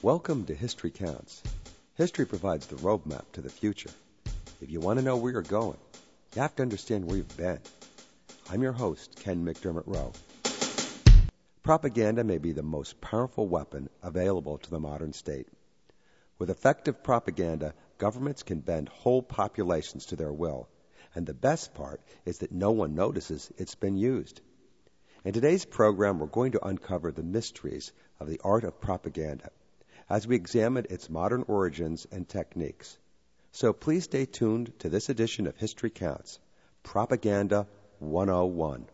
Welcome to History Counts. History provides the roadmap to the future. If you want to know where you're going, you have to understand where you've been. I'm your host, Ken McDermott Rowe. Propaganda may be the most powerful weapon available to the modern state. With effective propaganda, governments can bend whole populations to their will, and the best part is that no one notices it's been used. In today's program, we're going to uncover the mysteries of the art of propaganda as we examine its modern origins and techniques. So please stay tuned to this edition of History Counts, Propaganda 101.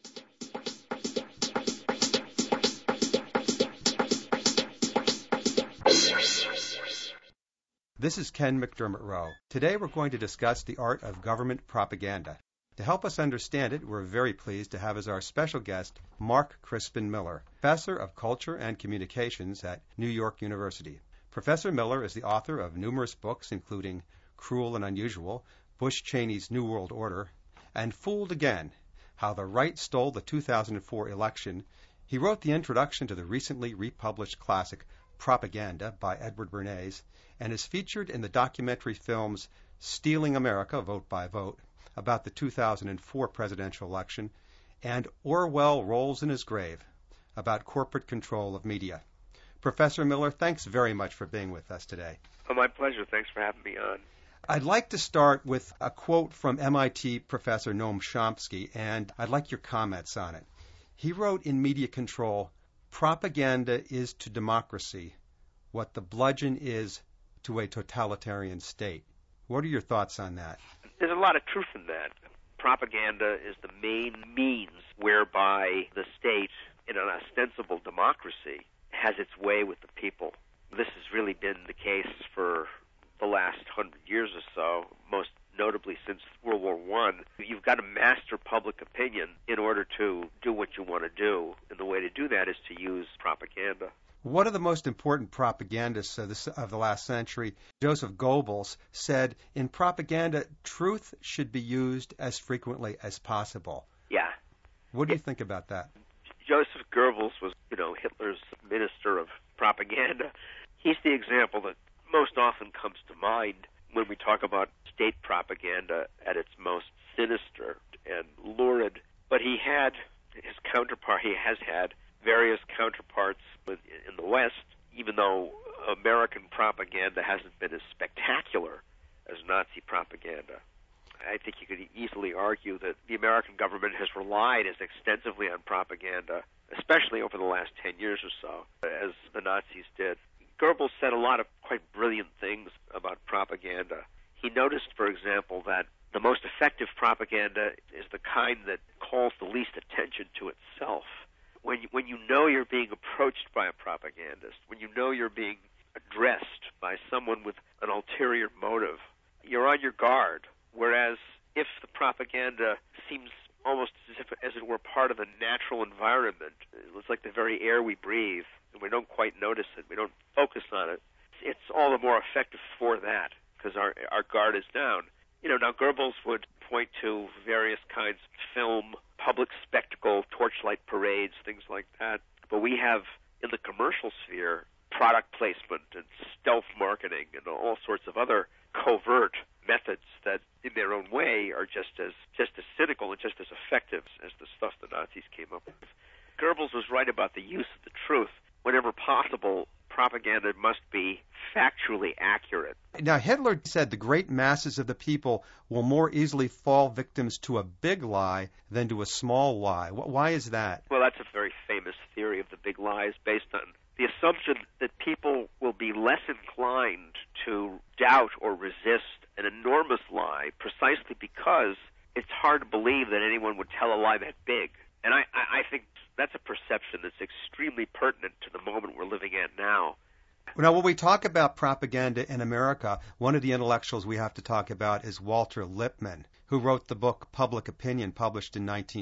This is Ken McDermott Rowe. Today we're going to discuss the art of government propaganda. To help us understand it, we're very pleased to have as our special guest Mark Crispin Miller, Professor of Culture and Communications at New York University. Professor Miller is the author of numerous books, including Cruel and Unusual, Bush Cheney's New World Order, and Fooled Again, How the Right Stole the 2004 Election. He wrote the introduction to the recently republished classic Propaganda by Edward Bernays, and is featured in the documentary films Stealing America, Vote by Vote, about the 2004 presidential election, and Orwell Rolls in His Grave, about corporate control of media. Professor Miller, thanks very much for being with us today. Oh, my pleasure. Thanks for having me on. I'd like to start with a quote from MIT professor Noam Chomsky, and I'd like your comments on it. He wrote in Media Control, "Propaganda is to democracy what the bludgeon is to a totalitarian state." What are your thoughts on that? There's a lot of truth in that. Propaganda is the main means whereby the state, in an ostensible democracy, has its way with the people. This has really been the case for the last 100 years or so, most notably since World War I. You've got to master public opinion in order to do what you want to do, and the way to do that is to use propaganda. One of the most important propagandists of the last century, Joseph Goebbels, said, in propaganda, truth should be used as frequently as possible. Yeah. What do you think about that? Joseph Goebbels was, Hitler's minister of propaganda. He's the example that most often comes to mind when we talk about state propaganda at its most sinister and lurid. But he had his counterpart, he has had various counterparts in the West, even though American propaganda hasn't been as spectacular as Nazi propaganda. I think you could easily argue that the American government has relied as extensively on propaganda, especially over the last 10 years or so, as the Nazis did. Goebbels said a lot of quite brilliant things about propaganda. He noticed, for example, that the most effective propaganda is the kind that calls the least attention to itself. When you know you're being approached by a propagandist, when you know you're being addressed by someone with an ulterior motive, you're on your guard. Whereas if the propaganda seems almost as it were part of a natural environment, it's like the very air we breathe, and we don't quite notice it, we don't focus on it, it's all the more effective for that, because our guard is down. Now Goebbels would point to various kinds of film, public spectacle, torchlight parades, things like that. But we have, in the commercial sphere, product placement and stealth marketing and all sorts of other covert methods that, in their own way, are just as cynical and just as effective as the stuff the Nazis came up with. Goebbels was right about the use of the truth. Whenever possible, propaganda must be factually accurate. Now, Hitler said the great masses of the people will more easily fall victims to a big lie than to a small lie. Why is that? Well, that's a very famous theory of the big lies based on the assumption that people will be less inclined to doubt or resist an enormous lie precisely because it's hard to believe that anyone would tell a lie that big. And I think that's a perception that's extremely pertinent to the moment we're living at now. Now, when we talk about propaganda in America, one of the intellectuals we have to talk about is Walter Lippmann, who wrote the book Public Opinion, published in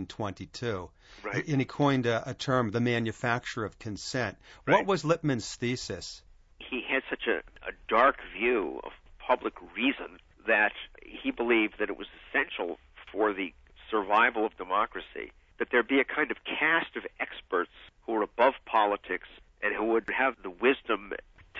1922. Right. And he coined a term, the manufacture of consent. Right. What was Lippmann's thesis? He had such a dark view of public reason that he believed that it was essential for the survival of democracy that there be a kind of caste of experts who were above politics and who would have the wisdom to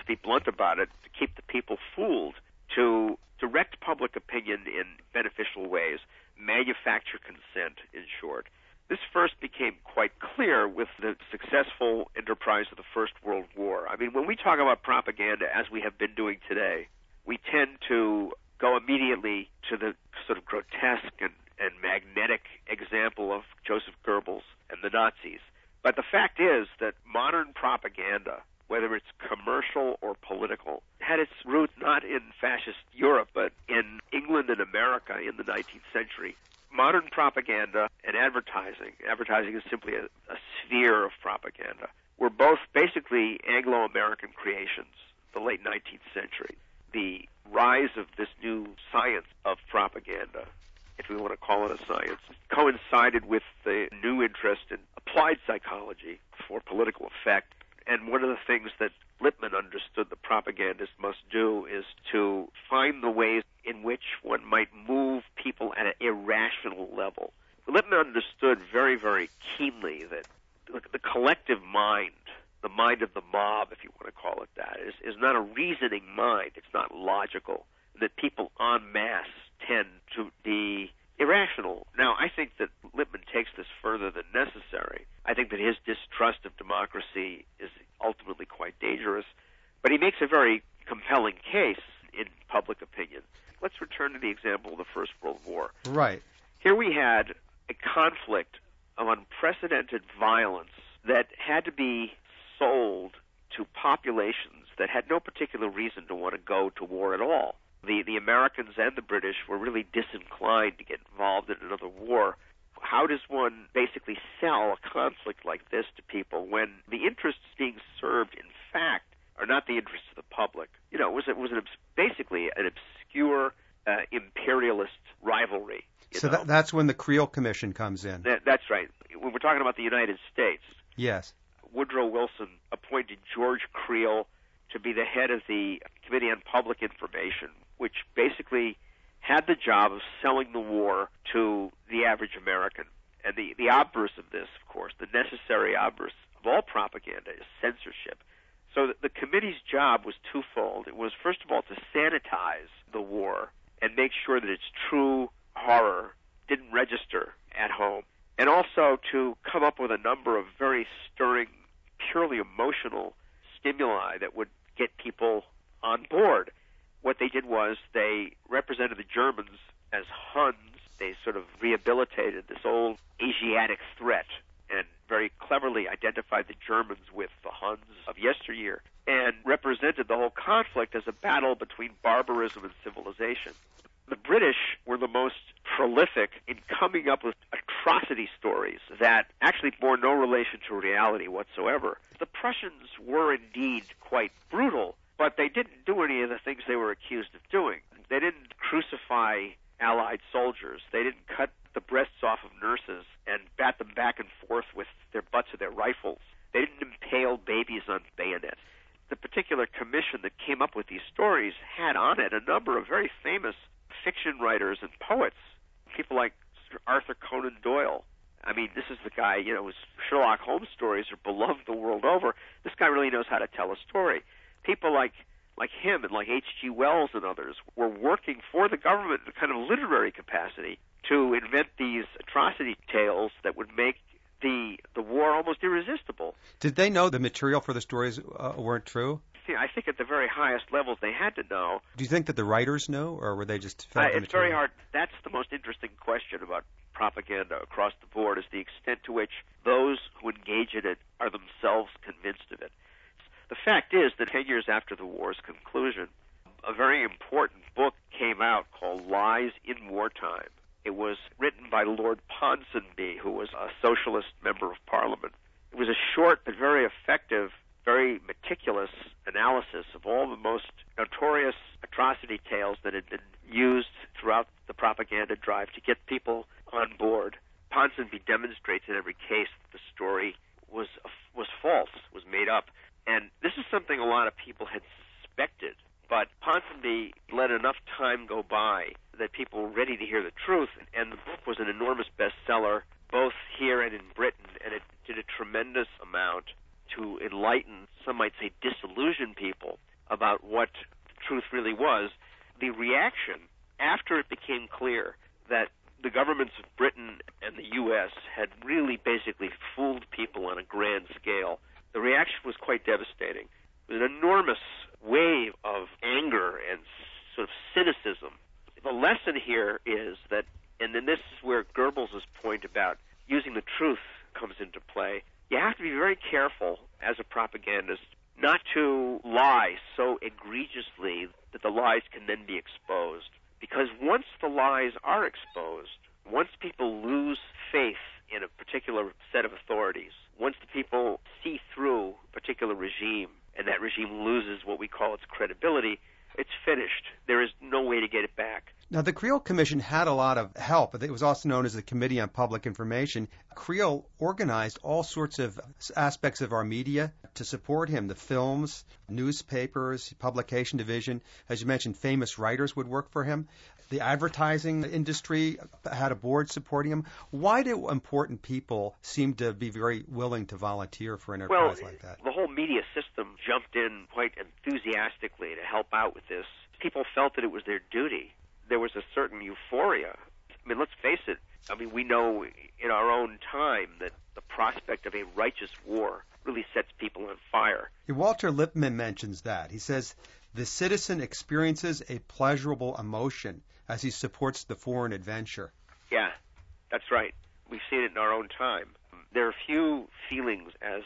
be blunt about it, to keep the people fooled, to direct public opinion in beneficial ways, manufacture consent, in short. This first became quite clear with the successful enterprise of the First World War. I mean, when we talk about propaganda, as we have been doing today, we tend to go immediately to the sort of grotesque and magnetic example of Joseph Goebbels and the Nazis. But the fact is that modern propaganda, whether it's commercial or political, had its roots not in fascist Europe, but in England and America in the 19th century. Modern propaganda and advertising is simply a sphere of propaganda, were both basically Anglo-American creations, the late 19th century. The rise of this new science of propaganda, if we want to call it a science, coincided with the new interest in applied psychology for political effect. And one of the things that Lippmann understood the propagandist must do is to find the ways in which one might move people at an irrational level. Lippmann understood very, very keenly that the collective mind, the mind of the mob, if you want to call it that, is not a reasoning mind. It's not logical. That people en masse tend to be irrational. Now, I think that Lippmann takes this further than necessary. I think that his distrust of democracy is ultimately quite dangerous, but he makes a very compelling case in public opinion. Let's return to the example of the First World War. Right. Here we had a conflict of unprecedented violence that had to be sold to populations that had no particular reason to want to go to war at all. The Americans and the British were really disinclined to get involved in another war. How does one basically sell a conflict like this to people when the interests being served, in fact, are not the interests of the public? You know, it was basically an obscure imperialist rivalry. So that's when the Creel Commission comes in. That's right. When we're talking about the United States, yes, Woodrow Wilson appointed George Creel to be the head of the Committee on Public Information, which basically had the job of selling the war to the average American. And the obverse of this, of course, the necessary obverse of all propaganda is censorship. So the committee's job was twofold. It was, first of all, to sanitize the war and make sure that its true horror didn't register at home, and also to come up with a number of very stirring, purely emotional stimuli that would get people on board. What they did was they represented the Germans as Huns. They sort of rehabilitated this old Asiatic threat and very cleverly identified the Germans with the Huns of yesteryear and represented the whole conflict as a battle between barbarism and civilization. The British were the most prolific in coming up with atrocity stories that actually bore no relation to reality whatsoever. The Prussians were indeed quite brutal, but they didn't do any of the things they were accused of doing. They didn't crucify Allied soldiers. They didn't cut the breasts off of nurses and bat them back and forth with their butts of their rifles. They didn't impale babies on bayonets. The particular commission that came up with these stories had on it a number of very famous fiction writers and poets, people like Arthur Conan Doyle. I mean, this is the guy, his Sherlock Holmes stories are beloved the world over. This guy really knows how to tell a story. People like him and like H.G. Wells and others were working for the government in a kind of literary capacity to invent these atrocity tales that would make the war almost irresistible. Did they know the material for the stories weren't true? I think at the very highest levels they had to know. Do you think that the writers knew, or were they just fed the It's material? very hard. That's the most interesting question about propaganda across the board, is the extent to which those who engage in it are themselves convinced of it. The fact is that 10 years after the war's conclusion, a very important book came out called Lies in Wartime. It was written by Lord Ponsonby, who was a socialist member of Parliament. It was a short but very effective, very meticulous analysis of all the most notorious atrocity tales that had been used throughout the propaganda drive to get people on board. Ponsonby demonstrates in every case that the story was false, was made up. And this is something a lot of people had suspected, but Ponsonby let enough time go by that people were ready to hear the truth, and the book was an enormous bestseller both here and in Britain, and it did a tremendous amount to enlighten, some might say disillusion people. about what the truth really was, the reaction after it became clear that the governments of Britain and the U.S. had really basically fooled people on a grand scale, the reaction was quite devastating. It was an enormous wave of anger and sort of cynicism. The lesson here is that, and then this is where Goebbels' point about using the truth comes into play, you have to be very careful as a propagandist not to lie so egregiously that the lies can then be exposed. Because once the lies are exposed, once people lose faith in a particular set of authorities, once the people see through a particular regime, and that regime loses what we call its credibility, it's finished. There is no way to get it back. Now, the Creel Commission had a lot of help. It was also known as the Committee on Public Information. Creel organized all sorts of aspects of our media to support him. The films, newspapers, publication division. As you mentioned, famous writers would work for him. The advertising industry had a board supporting him. Why do important people seem to be very willing to volunteer for an enterprise like that? The whole media system jumped in quite enthusiastically to help out with this. People felt that it was their duty. There was a certain euphoria. I mean, let's face it. I mean, we know in our own time that the prospect of a righteous war really sets people on fire. Walter Lippmann mentions that. He says, the citizen experiences a pleasurable emotion as he supports the foreign adventure. Yeah, that's right. We've seen it in our own time. There are few feelings as,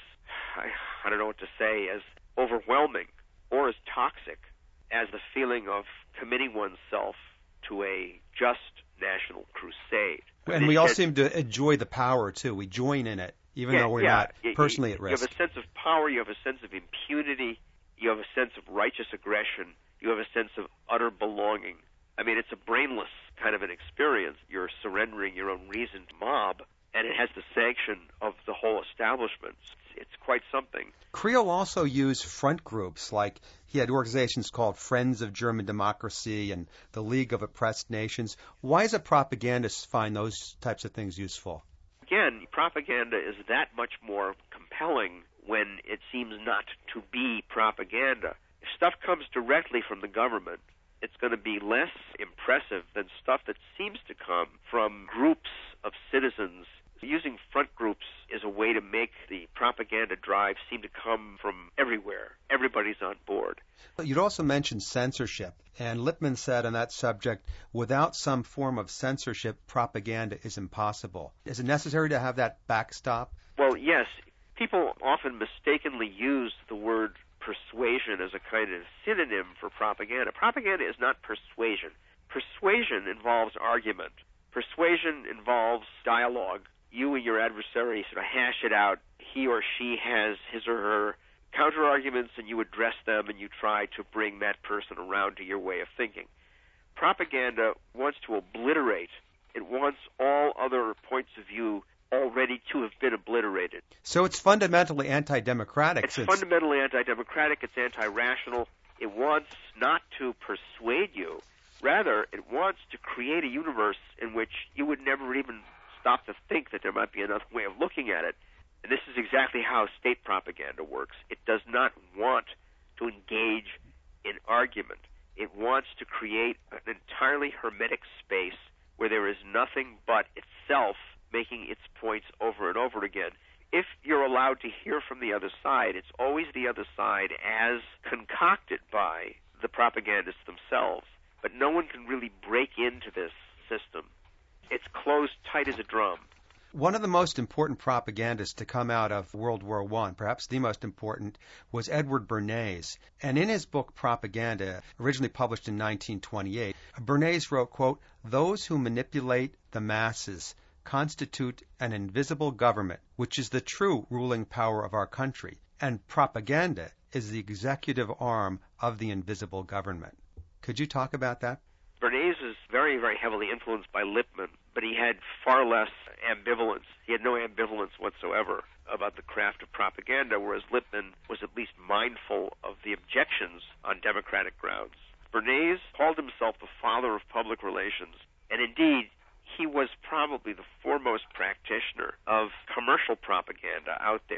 I don't know what to say, as overwhelming or as toxic as the feeling of committing oneself to a just national crusade. And we all seem to enjoy the power, too. We join in it, even though we're not personally at risk. You have a sense of power, you have a sense of impunity, you have a sense of righteous aggression, you have a sense of utter belonging. I mean, it's a brainless kind of an experience. You're surrendering your own reason to mob, and it has the sanction of the whole establishment. It's quite something. Creel also used front groups, like he had organizations called Friends of German Democracy and the League of Oppressed Nations. Why does a propagandist find those types of things useful? Again, propaganda is that much more compelling when it seems not to be propaganda. If stuff comes directly from the government, it's going to be less impressive than stuff that seems to come from groups of citizens. Using front groups is a way to make the propaganda drive seem to come from everywhere. Everybody's on board. You'd also mentioned censorship, and Lippmann said on that subject, without some form of censorship, propaganda is impossible. Is it necessary to have that backstop? Well, yes. People often mistakenly use the word persuasion as a kind of synonym for propaganda. Propaganda is not persuasion. Persuasion involves argument. Persuasion involves dialogue. You and your adversary sort of hash it out. He or she has his or her counter-arguments, and you address them, and you try to bring that person around to your way of thinking. Propaganda wants to obliterate. It wants all other points of view already to have been obliterated. So it's fundamentally anti-democratic. It's fundamentally anti-democratic. It's anti-rational. It wants not to persuade you. Rather, it wants to create a universe in which you would never even stop to think that there might be another way of looking at it. And this is exactly how state propaganda works. It does not want to engage in argument. It wants to create an entirely hermetic space where there is nothing but itself making its points over and over again. If you're allowed to hear from the other side, it's always the other side as concocted by the propagandists themselves. But no one can really break into this system. It's closed tight as a drum. One of the most important propagandists to come out of World War I, perhaps the most important, was Edward Bernays. And in his book Propaganda, originally published in 1928, Bernays wrote, quote, "Those who manipulate the masses constitute an invisible government, which is the true ruling power of our country, and propaganda is the executive arm of the invisible government." Could you talk about that? Bernays is very, very heavily influenced by Lippmann, but he had far less ambivalence. He had no ambivalence whatsoever about the craft of propaganda, whereas Lippmann was at least mindful of the objections on democratic grounds. Bernays called himself the father of public relations, and indeed, he was probably the foremost practitioner of commercial propaganda out there.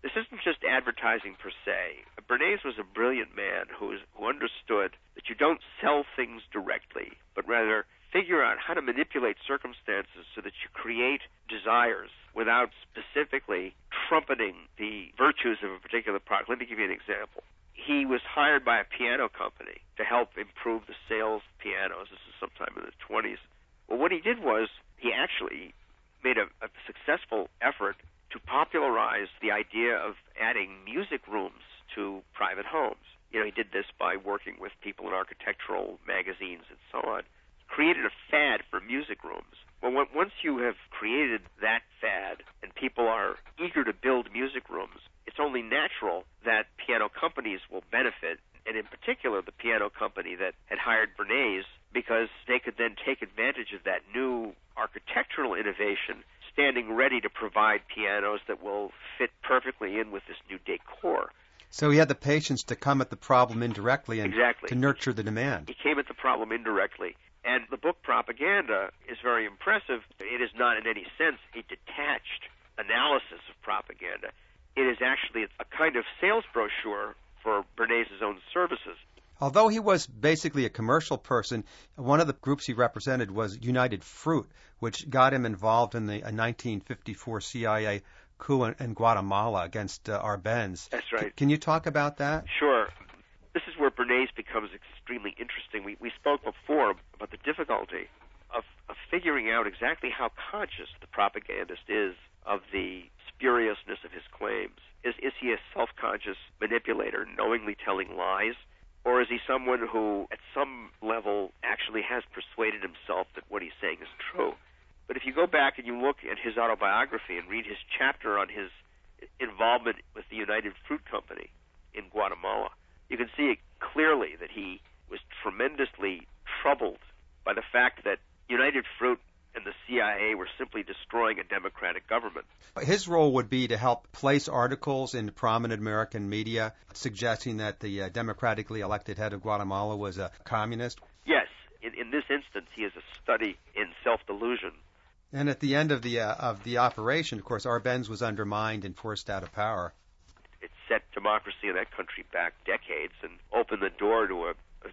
This isn't just advertising per se. Bernays was a brilliant man who understood that you don't sell things directly, but rather figure out how to manipulate circumstances so that you create desires without specifically trumpeting the virtues of a particular product. Let me give you an example. He was hired by a piano company to help improve the sales of pianos. This is sometime in the 20s. Well, what he did was he actually made a successful effort to popularize the idea of adding music rooms to private homes. You know, he did this by working with people in architectural magazines and so on. Created a fad for music rooms. Well, once you have created that fad and people are eager to build music rooms, it's only natural that piano companies will benefit, and in particular the piano company that had hired Bernays, because they could then take advantage of that new architectural innovation, standing ready to provide pianos that will fit perfectly in with this new decor. So he had the patience to come at the problem indirectly and Exactly. to nurture the demand. He came at the problem indirectly. And the book Propaganda is very impressive. It is not in any sense a detached analysis of propaganda. It is actually a kind of sales brochure for Bernays' own services. Although he was basically a commercial person, one of the groups he represented was United Fruit, which got him involved in the 1954 CIA coup in Guatemala against Arbenz. That's right. Can you talk about that? Sure. This is where Bernays becomes extremely interesting. We spoke before about the difficulty of figuring out exactly how conscious the propagandist is of the spuriousness of his claims. Is he a self-conscious manipulator, knowingly telling lies? Or is he someone who, at some level, actually has persuaded himself that what he's saying is true? But if you go back and you look at his autobiography and read his chapter on his involvement with the United Fruit Company in Guatemala, you can see it clearly that he was tremendously troubled by the fact that United Fruit and the CIA were simply destroying a democratic government. His role would be to help place articles in prominent American media suggesting that the democratically elected head of Guatemala was a communist. Yes, in this instance, he is a study in self-delusion. And at the end of the operation, of course, Arbenz was undermined and forced out of power. It set democracy in that country back decades and opened the door to a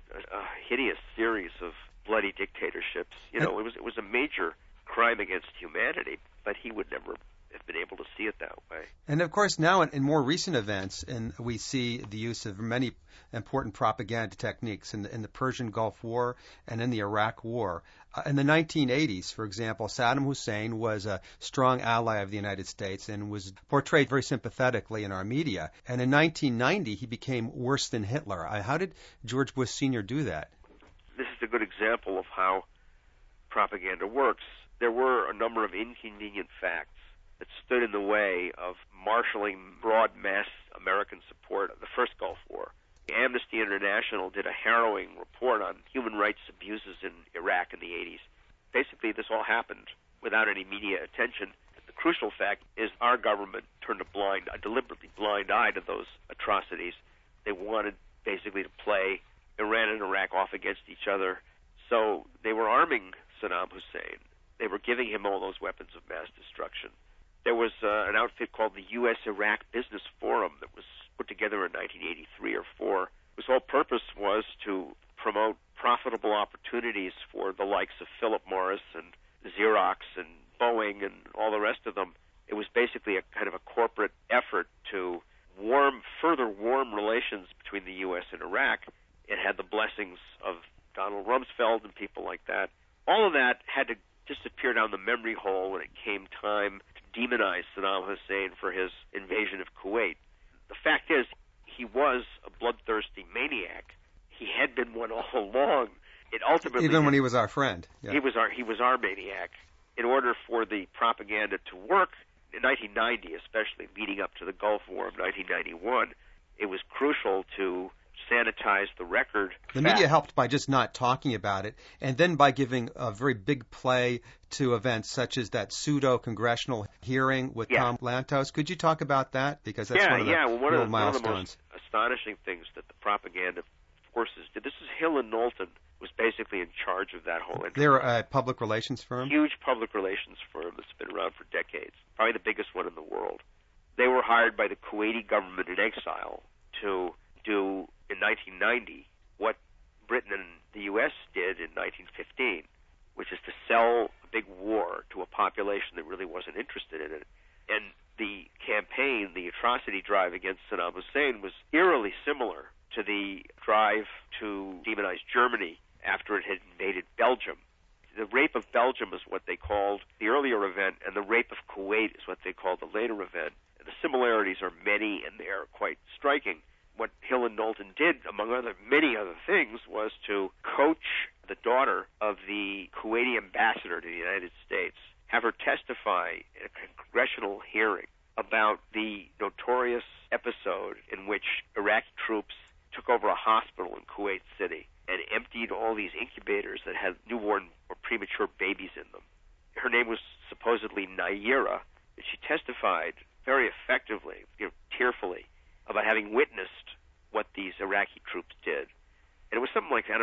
hideous series of bloody dictatorships. You know, it was a major crime against humanity, but he would never have been able to see it that way. And of course, now in more recent events, and we see the use of many important propaganda techniques in the Persian Gulf War and in the Iraq War. In the 1980s, for example, Saddam Hussein was a strong ally of the United States and was portrayed very sympathetically in our media. And in 1990, he became worse than Hitler. How did George Bush Sr. do that? This is a good example of how propaganda works. There were a number of inconvenient facts that stood in the way of marshaling broad mass American support of the first Gulf War. Amnesty International did a harrowing report on human rights abuses in Iraq in the 80s. Basically, this all happened without any media attention. The crucial fact is our government turned a deliberately blind eye to those atrocities. They wanted basically to play Iran and Iraq off against each other. So they were arming Saddam Hussein. They were giving him all those weapons of mass destruction. There was an outfit called the U.S.-Iraq Business Forum that was put together in 1983 or 4. Whose whole purpose was to promote profitable opportunities for the likes of Philip Morris and Xerox and Boeing and all the rest of them. It was basically a kind of a corporate effort to further warm relations between the U.S. and Iraq. It had the blessings of Donald Rumsfeld and people like that. All of that had to disappear down the memory hole when it came time to demonize Saddam Hussein for his invasion of Kuwait. The fact is, he was a bloodthirsty maniac. He had been one all along. It ultimately, even when he was our friend. Yeah. He was our maniac. In order for the propaganda to work, in 1990 especially, leading up to the Gulf War of 1991, it was crucial to sanitize the record. The media helped by just not talking about it, and then by giving a very big play to events such as that pseudo-congressional hearing with Tom Lantos. Could you talk about that? Because that's one of the real milestones. One of the most astonishing things that the propaganda forces did. This is Hill and Knowlton was basically in charge of that whole enterprise. They're a public relations firm? Huge public relations firm that's been around for decades. Probably the biggest one in the world. They were hired by the Kuwaiti government in exile to do, in 1990, what Britain and the U.S. did in 1915, which is to sell a big war to a population that really wasn't interested in it. And the campaign, the atrocity drive against Saddam Hussein, was eerily similar to the drive to demonize Germany after it had invaded Belgium. The rape of Belgium is what they called the earlier event, and the rape of Kuwait is what they called the later event. And the similarities are many, and they are quite striking. What Hill and Knowlton did, among many other things, was to coach the daughter of the Kuwaiti ambassador to the United States, have her testify in a congressional hearing about the notorious episode in which Iraqi troops took over a hospital in Kuwait City and emptied all these incubators that had newborn or premature babies in them. Her name was supposedly Nayira, and she testified very effectively, tearfully, about having witnessed what these Iraqi troops did. And it was something like,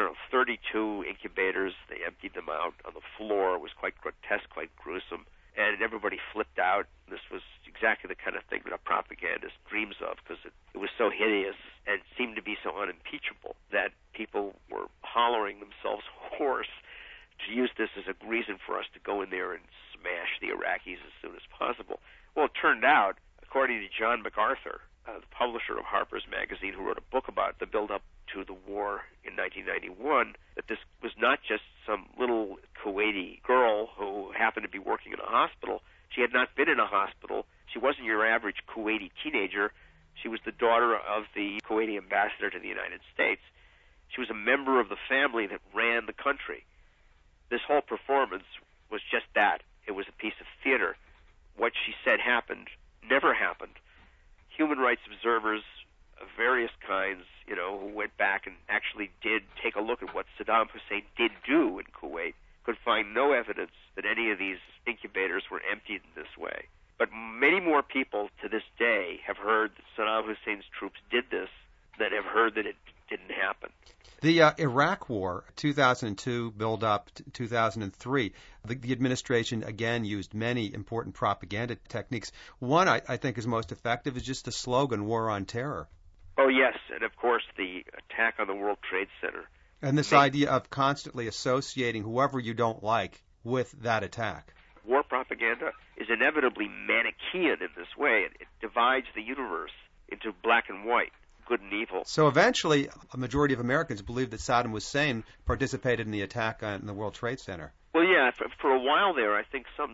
32 incubators. They emptied them out on the floor. It was quite grotesque, quite gruesome. And everybody flipped out. This was exactly the kind of thing that a propagandist dreams of, because it was so hideous and seemed to be so unimpeachable that people were hollering themselves hoarse to use this as a reason for us to go in there and smash the Iraqis as soon as possible. Well, it turned out, according to John MacArthur, the publisher of Harper's Magazine, who wrote a book about the build-up to the war in 1991, that this was not just some little Kuwaiti girl who happened to be working in a hospital. She had not been in a hospital. She wasn't your average Kuwaiti teenager. She was the daughter of the Kuwaiti ambassador to the United States. She was a member of the family that ran the country. This whole performance was just that. It was a piece of theater. What she said happened never happened. Human rights observers of various kinds, who went back and actually did take a look at what Saddam Hussein did do in Kuwait, could find no evidence that any of these incubators were emptied in this way. But many more people to this day have heard that Saddam Hussein's troops did this than have heard that it didn't happen. The Iraq War, 2002, build up to 2003, the administration again used many important propaganda techniques. One I think is most effective is just the slogan, War on Terror. Oh, yes, and of course the attack on the World Trade Center. And this idea of constantly associating whoever you don't like with that attack. War propaganda is inevitably Manichaean in this way. It divides the universe into black and white, good and evil. So eventually, a majority of Americans believed that Saddam Hussein participated in the attack on the World Trade Center. Well, yeah, for a while there, I think some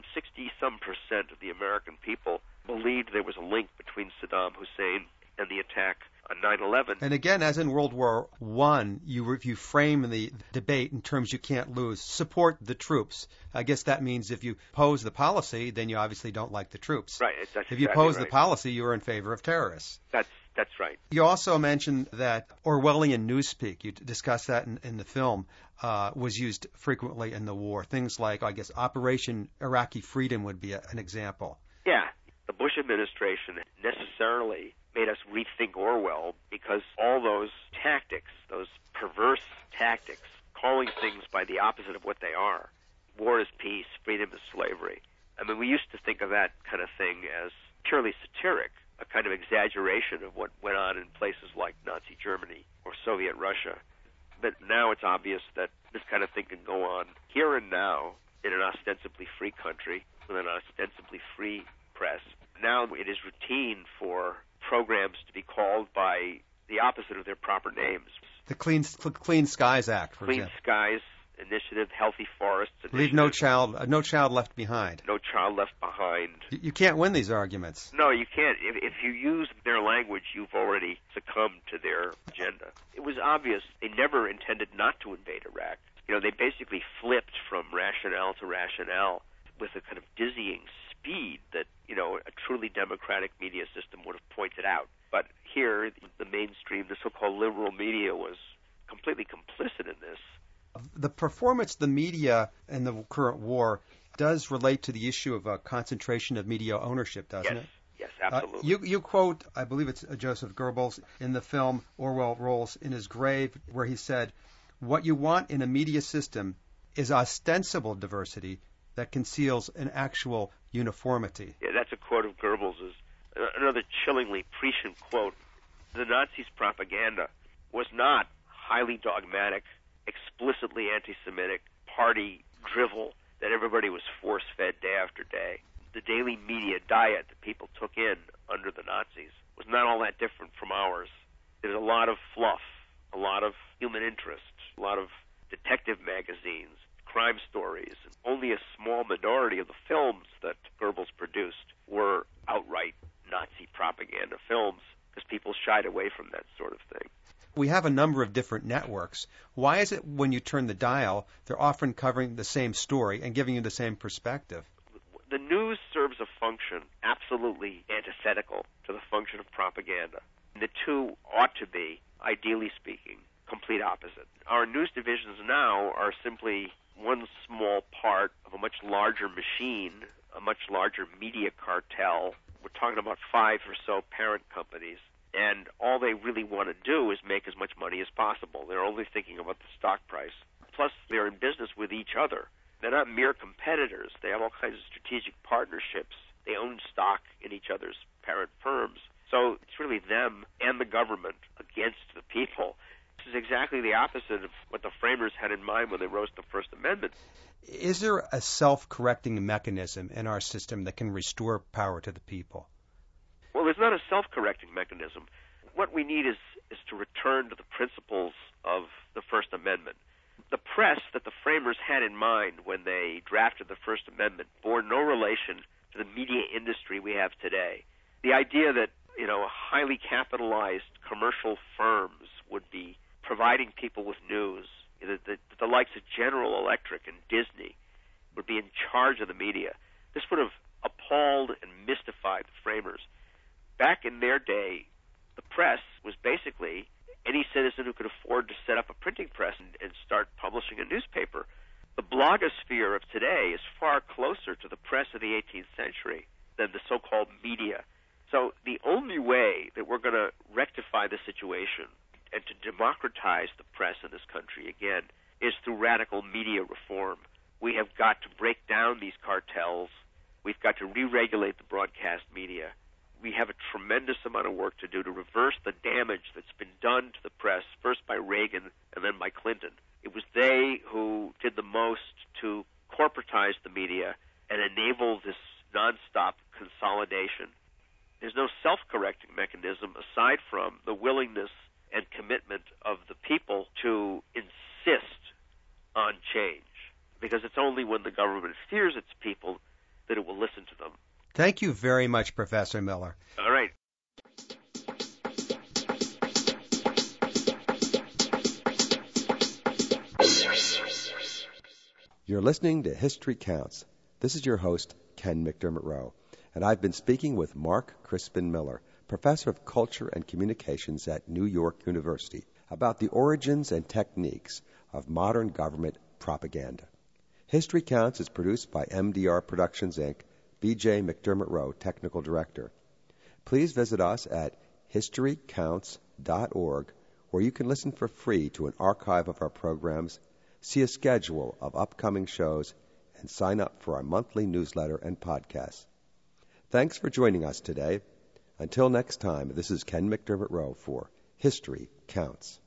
60% of the American people believed there was a link between Saddam Hussein and the attack on 9/11. And again, as in World War I, you frame the debate in terms you can't lose. Support the troops. I guess that means if you oppose the policy, then you obviously don't like the troops. Right. That's if you exactly oppose right. the policy, you're in favor of terrorists. That's right. You also mentioned that Orwellian newspeak, you discussed that in the film, was used frequently in the war. Things like, I guess, Operation Iraqi Freedom would be an example. Yeah. The Bush administration necessarily made us rethink Orwell because all those tactics, those perverse tactics, calling things by the opposite of what they are, war is peace, freedom is slavery. I mean, we used to think of that kind of thing as purely satiric, a kind of exaggeration of what went on in places like Nazi Germany or Soviet Russia. But now it's obvious that this kind of thing can go on here and now in an ostensibly free country with an ostensibly free press. Now it is routine for programs to be called by the opposite of their proper names. The Clean Skies Act, for example. Clean Skies Initiative, Healthy Forests Initiative. Leave no child left behind. No child left behind. You can't win these arguments. No, you can't. If you use their language, you've already succumbed to their agenda. It was obvious they never intended not to invade Iraq. They basically flipped from rationale to rationale with a kind of dizzying speed that, a truly democratic media system would have pointed out. But here, the mainstream, the so-called liberal media was completely complicit in this. The performance of the media in the current war does relate to the issue of concentration of media ownership, doesn't it? Yes, absolutely. You quote, I believe it's Joseph Goebbels in the film Orwell Rolls in His Grave, where he said, "What you want in a media system is ostensible diversity that conceals an actual uniformity." Yeah, that's a quote of Goebbels'. Another chillingly prescient quote: the Nazis' propaganda was not highly dogmatic, explicitly anti-Semitic party drivel that everybody was force-fed day after day. The daily media diet that people took in under the Nazis was not all that different from ours. There was a lot of fluff, a lot of human interest, a lot of detective magazines, crime stories. Only a small minority of the films that Goebbels produced were outright Nazi propaganda films, because people shied away from that sort of thing. We have a number of different networks. Why is it when you turn the dial, they're often covering the same story and giving you the same perspective? The news serves a function absolutely antithetical to the function of propaganda. The two ought to be, ideally speaking, complete opposite. Our news divisions now are simply one small part of a much larger machine, a much larger media cartel. We're talking about 5 or so parent companies, and all they really want to do is make as much money as possible. They're only thinking about the stock price. Plus, they're in business with each other. They're not mere competitors. They have all kinds of strategic partnerships. They own stock in each other's parent firms. So it's really them and the government against the people. This is exactly the opposite of what the framers had in mind when they wrote the First Amendment. Is there a self-correcting mechanism in our system that can restore power to the people? Well, there's not a self-correcting mechanism. What we need is to return to the principles of the First Amendment. The press that the framers had in mind when they drafted the First Amendment bore no relation to the media industry we have today. The idea that, highly capitalized commercial firms would be providing people with news, that the likes of General Electric and Disney would be in charge of the media, this would have appalled and mystified the framers. Back in their day, the press was basically any citizen who could afford to set up a printing press and start publishing a newspaper. The blogosphere of today is far closer to the press of the 18th century than the so-called media. So the only way that we're going to rectify the situation and to democratize the press in this country again is through radical media reform. We have got to break down these cartels. We've got to re-regulate the broadcast media. We have a tremendous amount of work to do to reverse the damage that's been done to the press, first by Reagan and then by Clinton. It was they who did the most to corporatize the media and enable this nonstop consolidation. There's no self-correcting mechanism aside from the willingness and commitment of the people to insist on change, because it's only when the government fears its people that it will listen to them. Thank you very much, Professor Miller. All right. You're listening to History Counts. This is your host, Ken McDermott Rowe, and I've been speaking with Mark Crispin Miller, Professor of Culture and Communications at New York University, about the origins and techniques of modern government propaganda. History Counts is produced by MDR Productions, Inc., B.J. McDermott Rowe, Technical Director. Please visit us at historycounts.org, where you can listen for free to an archive of our programs, see a schedule of upcoming shows, and sign up for our monthly newsletter and podcasts. Thanks for joining us today. Until next time, this is Ken McDermott Rowe for History Counts.